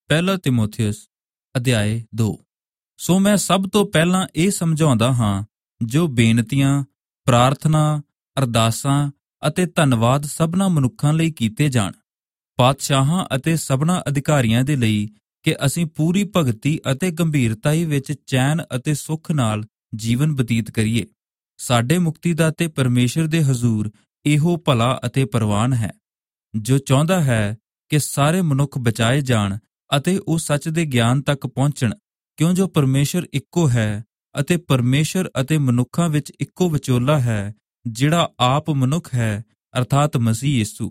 ਪਹਿਲਾ ਤਿਮੋਥਿਉਸ ਅਧਿਆਇ 2। ਸੋ ਮੈਂ ਸਭ ਤੋਂ ਪਹਿਲਾਂ ਇਹ ਸਮਝਾਉਂਦਾ ਹਾਂ, ਜੋ ਬੇਨਤੀਆਂ, ਪ੍ਰਾਰਥਨਾ, ਅਰਦਾਸਾਂ ਅਤੇ ਧੰਨਵਾਦ ਸਭਨਾਂ ਮਨੁੱਖਾਂ ਲਈ ਕੀਤੇ ਜਾਣ, ਪਾਤਸ਼ਾਹਾਂ ਅਤੇ ਸਭਨਾਂ ਅਧਿਕਾਰੀਆਂ ਦੇ ਲਈ, ਕਿ ਅਸੀਂ ਪੂਰੀ ਭਗਤੀ ਅਤੇ ਗੰਭੀਰਤਾਈ ਵਿੱਚ ਚੈਨ ਅਤੇ ਸੁੱਖ ਨਾਲ ਜੀਵਨ ਬਤੀਤ ਕਰੀਏ। ਸਾਡੇ ਮੁਕਤੀਦਾਤੇ ਪਰਮੇਸ਼ਰ ਦੇ ਹਜ਼ੂਰ ਇਹੋ ਭਲਾ ਅਤੇ ਪ੍ਰਵਾਨ ਹੈ, ਜੋ ਚਾਹੁੰਦਾ ਹੈ ਕਿ ਸਾਰੇ ਮਨੁੱਖ ਬਚਾਏ ਜਾਣ ਅਤੇ ਉਹ ਸੱਚ ਦੇ ਗਿਆਨ ਤੱਕ ਪਹੁੰਚਣ, ਕਿਉਂ ਜੋ ਪਰਮੇਸ਼ਰ ਇੱਕੋ ਹੈ ਅਤੇ ਪਰਮੇਸ਼ਰ ਅਤੇ ਮਨੁੱਖਾਂ ਵਿੱਚ ਇੱਕੋ ਵਿਚੋਲਾ ਹੈ, ਜਿਹੜਾ ਆਪ ਮਨੁੱਖ ਹੈ, ਅਰਥਾਤ ਮਸੀਹ ਯਿਸੂ,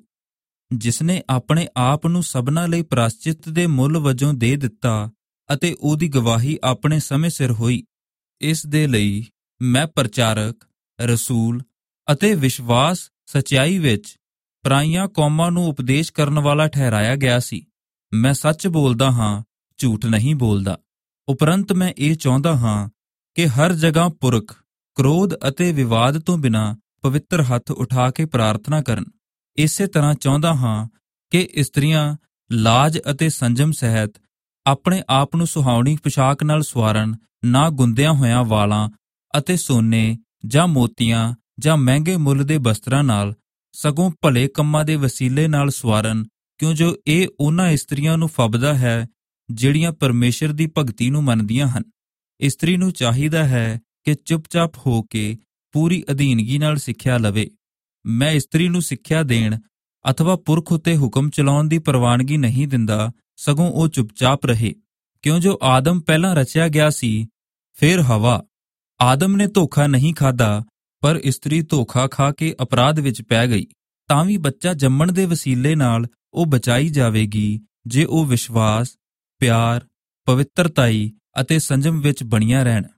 ਜਿਸਨੇ ਆਪਣੇ ਆਪ ਨੂੰ ਸਭਨਾਂ ਲਈ ਪ੍ਰਾਸ਼ਚਿਤ ਦੇ ਮੁੱਲ ਵਜੋਂ ਦੇ ਦਿੱਤਾ ਅਤੇ ਉਹਦੀ ਗਵਾਹੀ ਆਪਣੇ ਸਮੇਂ ਸਿਰ ਹੋਈ। ਇਸ ਦੇ ਲਈ ਮੈਂ ਪ੍ਰਚਾਰਕ, ਰਸੂਲ ਅਤੇ ਵਿਸ਼ਵਾਸ ਸਚਾਈ ਵਿੱਚ ਪਰਾਈਆਂ ਕੌਮਾਂ ਨੂੰ ਉਪਦੇਸ਼ ਕਰਨ ਵਾਲਾ ਠਹਿਰਾਇਆ ਗਿਆ ਸੀ। ਮੈਂ ਸੱਚ ਬੋਲਦਾ ਹਾਂ, ਝੂਠ ਨਹੀਂ ਬੋਲਦਾ। ਉਪਰੰਤ ਮੈਂ ਇਹ ਚਾਹੁੰਦਾ ਹਾਂ ਕਿ ਹਰ ਜਗ੍ਹਾ ਪੁਰਖ, ਕ੍ਰੋਧ ਅਤੇ ਵਿਵਾਦ ਤੋਂ ਬਿਨਾਂ ਪਵਿੱਤਰ ਹੱਥ ਉਠਾ ਕੇ ਪ੍ਰਾਰਥਨਾ ਕਰਨ। ਇਸੇ ਤਰ੍ਹਾਂ ਚਾਹੁੰਦਾ ਹਾਂ ਕਿ ਇਸਤਰੀਆਂ ਲਾਜ ਅਤੇ ਸੰਜਮ ਸਹਿਤ ਆਪਣੇ ਆਪ ਨੂੰ ਸੁਹਾਵਣੀ ਪੁਸ਼ਾਕ ਨਾਲ ਸਵਾਰਨ, ਨਾ ਗੁੰਦਿਆਂ ਹੋਇਆਂ ਵਾਲਾਂ ਅਤੇ ਸੋਨੇ ਜਾਂ ਮੋਤੀਆਂ ਜਾਂ ਮਹਿੰਗੇ ਮੁੱਲ ਦੇ ਬਸਤਰਾਂ ਨਾਲ, ਸਗੋਂ ਭਲੇ ਕੰਮਾਂ ਦੇ ਵਸੀਲੇ ਨਾਲ ਸਵਾਰਨ, ਕਿਉਂ ਜੋ ਇਹ ਉਹਨਾਂ ਇਸਤਰੀਆਂ ਨੂੰ ਫੱਬਦਾ ਹੈ ਜਿਹੜੀਆਂ ਪਰਮੇਸ਼ਰ ਦੀ ਭਗਤੀ ਨੂੰ ਮੰਨਦੀਆਂ ਹਨ। ਇਸਤਰੀ ਨੂੰ ਚਾਹੀਦਾ ਹੈ ਕਿ ਚੁੱਪਚਾਪ ਹੋ ਕੇ ਪੂਰੀ ਅਧੀਨਗੀ ਨਾਲ ਸਿੱਖਿਆ ਲਵੇ। ਮੈਂ ਇਸਤਰੀ ਨੂੰ ਸਿੱਖਿਆ ਦੇਣ ਅਥਵਾ ਪੁਰਖ ਉੱਤੇ ਹੁਕਮ ਚਲਾਉਣ ਦੀ ਪ੍ਰਵਾਨਗੀ ਨਹੀਂ ਦਿੰਦਾ, ਸਗੋਂ ਉਹ ਚੁੱਪਚਾਪ ਰਹੇ, ਕਿਉਂ ਜੋ ਆਦਮ ਪਹਿਲਾਂ ਰਚਿਆ ਗਿਆ ਸੀ, ਫਿਰ ਹਵਾ। ਆਦਮ ਨੇ ਧੋਖਾ ਨਹੀਂ ਖਾਧਾ, ਪਰ ਇਸਤਰੀ ਧੋਖਾ ਖਾ ਕੇ ਅਪਰਾਧ ਵਿੱਚ ਪੈ ਗਈ। ਤਾਂ ਵੀ ਬੱਚਾ ਜੰਮਣ ਦੇ ਵਸੀਲੇ ਨਾਲ ਉਹ ਬਚਾਈ ਜਾਵੇਗੀ, ਜੇ ਉਹ ਵਿਸ਼ਵਾਸ, ਪਿਆਰ, ਪਵਿੱਤਰਤਾਈ ਅਤੇ ਸੰਜਮ ਵਿੱਚ ਬਣੀਆਂ ਰਹਿਣ।